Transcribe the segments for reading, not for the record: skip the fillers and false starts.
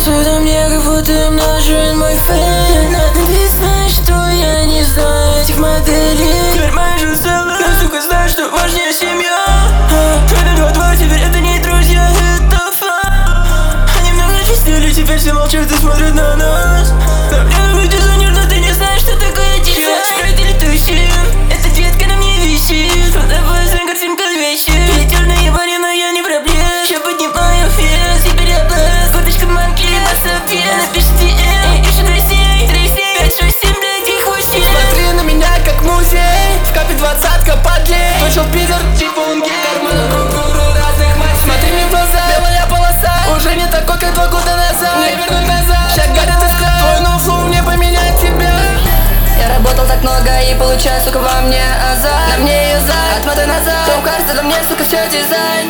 Отсюда мне как будто множен мой фэн. Написано, что я не знаю этих моделей. Карман же целый, но сука знаю, что важнее семья. Это 2-2, теперь это не друзья, это фан. Они много чистили, теперь все молчат и смотрят на нас. Нам не нужен дизайнер, но ты не знаешь, что такое дизайн. Спрайт или тусим, эта детка на мне висит. Фотовая сын картинка вещи. Я черная ебаня, но я не проблем. Ща поднимаю фес, теперь я блэс. Кодочка манки, либо совет. Напишите еще 5, 6, 7, блядь, их 8. Смотри на меня как музей. В капе 20-ка подлей. Точил Питер, типа он гей. Карманы купюры разных мастей. Смотри мне в глаза, белая полоса. Уже не такой, как 2 года назад. Не вернуть назад, ща горит искра. Твой ноу-флоу мне поменяет тебя. Я работал так много и получаю, сука, во мне азарт. На мне юзак, отмотай назад. Том кажется, на мне, сука, все дизайн.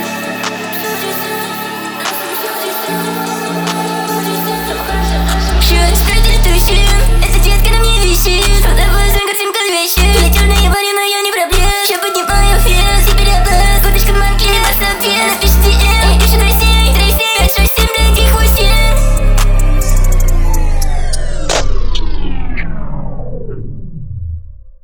Спрайт или тусим, эта детка на мне висит. Фотовая сын картинка вещи. Я черная ебаня, но я не проблем.